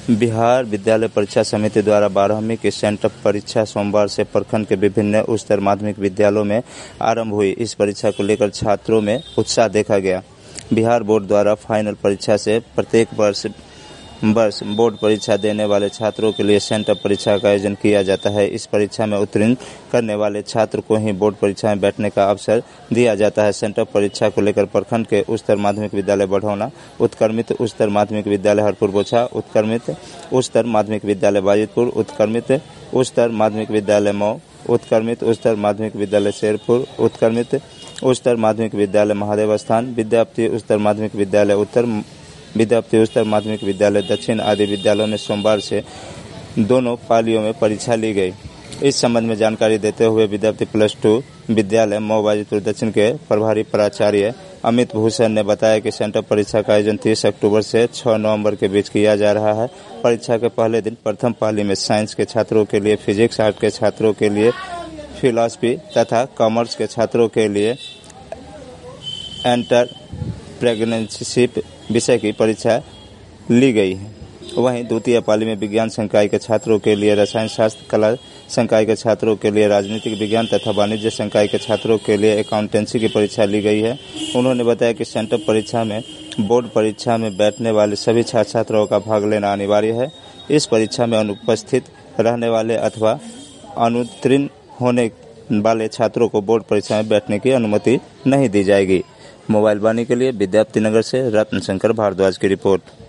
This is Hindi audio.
बिहार विद्यालय परीक्षा समिति द्वारा 12वीं की सेंटअप परीक्षा सोमवार से प्रखंड के विभिन्न उच्चतर माध्यमिक विद्यालयों में आरंभ हुई। इस परीक्षा को लेकर छात्रों में उत्साह देखा गया। बिहार बोर्ड द्वारा फाइनल परीक्षा से प्रत्येक वर्ष बोर्ड परीक्षा देने वाले छात्रों के लिए सेंटअप परीक्षा का आयोजन किया जाता है। इस परीक्षा में उत्तीर्ण करने वाले छात्र को ही बोर्ड परीक्षा में बैठने का अवसर दिया जाता है। सेंटअप परीक्षा को लेकर प्रखंड के उच्चतर माध्यमिक विद्यालय बढ़ौना, उत्क्रमित उच्चतर माध्यमिक विद्यालय हरपुर बोछा, उत्क्रमित उच्चतर माध्यमिक विद्यालय बाजितपुर, उत्क्रमित उच्चतर माध्यमिक विद्यालय मऊ, उत्क्रमित उच्चतर माध्यमिक विद्यालय शेरपुर, उत्क्रमित उच्चतर माध्यमिक विद्यालय महादेव स्थान, विद्यापति उच्चतर माध्यमिक विद्यालय उत्तर, विद्यापति उच्चतर माध्यमिक विद्यालय दक्षिण आदि विद्यालयों में सोमवार से दोनों पालियों में परीक्षा ली गई। इस संबंध में जानकारी देते हुए विद्यापति +2 विद्यालय मऊ बाजितपुर दक्षिण के प्रभारी प्राचार्य अमित भूषण ने बताया कि सेंटअप परीक्षा का आयोजन 30 अक्टूबर से 6 नवंबर के बीच किया जा रहा है। परीक्षा के पहले दिन प्रथम पाली में साइंस के छात्रों के लिए फिजिक्स, आर्ट के छात्रों के लिए फिलॉसफी तथा कॉमर्स के छात्रों के लिए एंटरप्रेन्योरशिप विषय की परीक्षा ली गई है। वहीं द्वितीय पाली में विज्ञान संकाय के छात्रों के लिए रसायन शास्त्र, कला संकाय के छात्रों के लिए राजनीतिक विज्ञान तथा वाणिज्य संकाय के छात्रों के लिए अकाउंटेंसी की परीक्षा ली गई है। उन्होंने बताया कि सेंटअप परीक्षा में बोर्ड परीक्षा में बैठने वाले सभी छात्र छात्राओं का भाग लेना अनिवार्य है। इस परीक्षा में अनुपस्थित रहने वाले अथवा अनुत्तीर्ण होने वाले छात्रों को बोर्ड परीक्षा में बैठने की अनुमति नहीं दी जाएगी। मोबाइल वाणी के लिए विद्यापति नगर से रत्न शंकर भारद्वाज की रिपोर्ट।